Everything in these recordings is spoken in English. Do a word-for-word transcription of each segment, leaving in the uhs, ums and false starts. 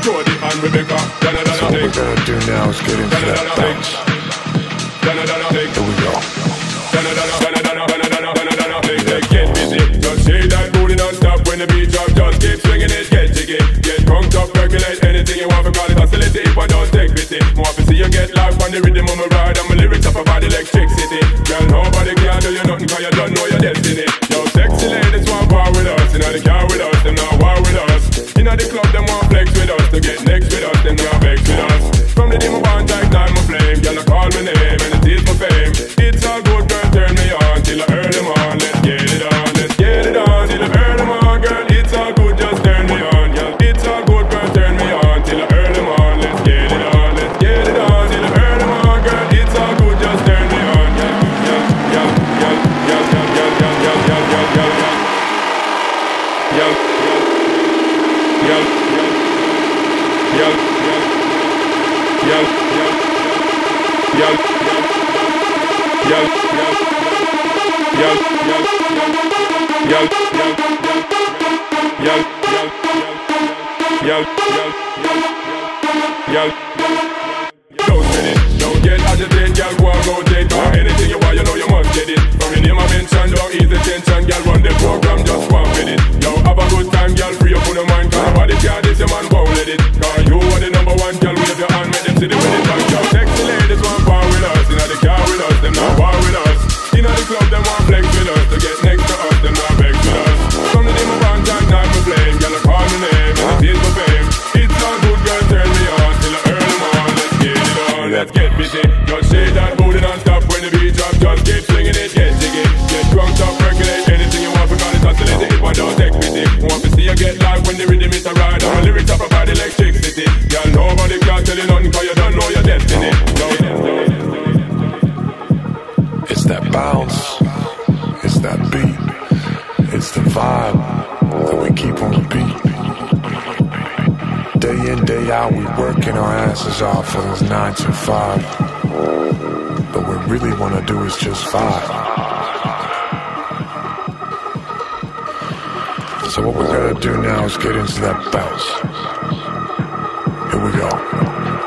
Jody and Rebecca. Donna, Donna, so what we're gonna do now is get into Donna, that Donna, bounce. Donna, Donna, Here we go. Donna, Donna, Donna, Donna, Donna, Donna, Donna, Donna, Donna, get busy. Just shake that booty non-stop when the beat drop. Just keep swinging it, get jiggy. Get crunked up, percolate anything you want. Call it hostility if I don't take pity. More to see you get life on the rhythm of my ride. And my lyrics up about electricity. Girl, nobody can do you nothing cause you don't know your destiny. Yo, sexy ladies want war with us. You know the car with us, them not war with us. You know the club, them want flex with us. To get next with us, them not vex with us. From the day my bond, I ignite my flame. Girl, I call my name and it is my fame. It's all good, girl, turn me on till I earn them on. Let's get it on, let's get it on till I earn them on. Girl, it's all good, just turn me on. Girl, it's all good, girl, turn me on till I earn them on. Let's get it on, let's get it on till I earn them on. Girl, it's all good, just turn me on. Girl, girl, girl, girl, girl, girl, girl, girl, girl, girl, girl, girl, girl. Yo, yo, yo, yo, yo, yo, yo, yo, yo, yo, yo, yo, yo, don't spin it, don't get agitated, girl, go and rotate. Or anything you want, you know you must get it. From your name I mention, don't ease the tension, girl, run the program, just one minute. Yo, have a good time, girl, free up on the mind. Cause nobody care this, your man won't let it. Cause you are the number one, girl, wave your hand, make them see the wedding band. Yo, sexy ladies want power with us, you know the car with us, them not war with us. You know the club, them want flex with us. To get next to us, them not vex with us. From the day my band, I ignite my flame. Girl, I call my name, and it is my fame. It's all good, girl, turn me on till I earn them on. Let's get it on, let's get busy. Just shake that booty non-stop when the beat drop. Just keep swinging it, get jiggy. Get drunk, up, percolate anything you want. Because it's hostility if I don't take pity. Want to see you get live when the rhythm is a ride. And my lyrics up about electricity. Girl, nobody can tell you nothing cause you don't know your destiny. It's that bounce, it's that beat, it's the vibe that we keep on repeat. Day in, day out, we working our asses off for those nine to five. But what we really want to do is just vibe. So what we're gonna do now is get into that bounce. Here we go.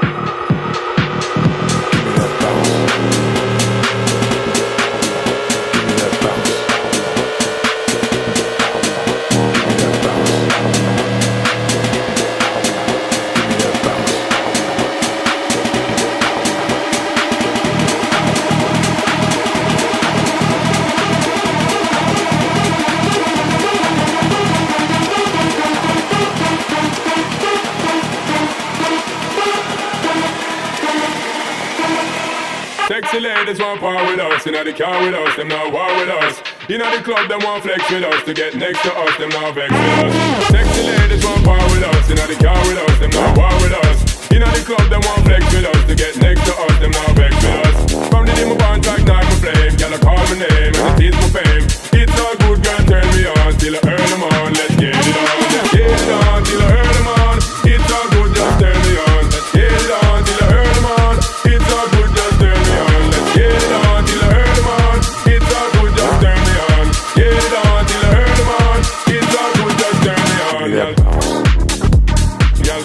Sexy ladies want power with us, you know the car with us, them not war with us. You know the club, them want flex with us. To get next to us, them not vex with us. Sexy ladies want power with us, you know the car with us, them not war with us. You know the club, them want flex with us. To get next to us, them not vex with us. From the day my bond, I ignite my flame. Girl, I call my name, and it is my fame. It's all good, girl, turn me on till I earn them on. Let's get it on, let's get it on till I earn them on. It's all good, just turn me on. Let's get it on till I earn them on. It's all good, just turn me on. Let's get it on till I earn them on. It's all good, just turn me on. Get it on till I earn them on. It's all good, just turn me on. Girl, girl,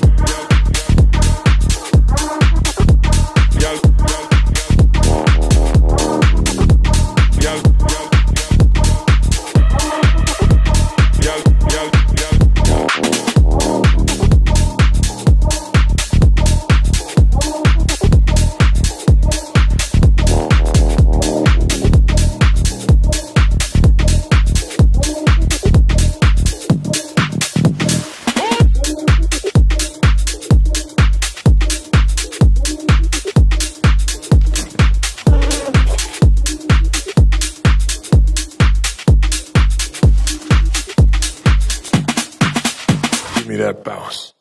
girl, girl, Give me that bounce.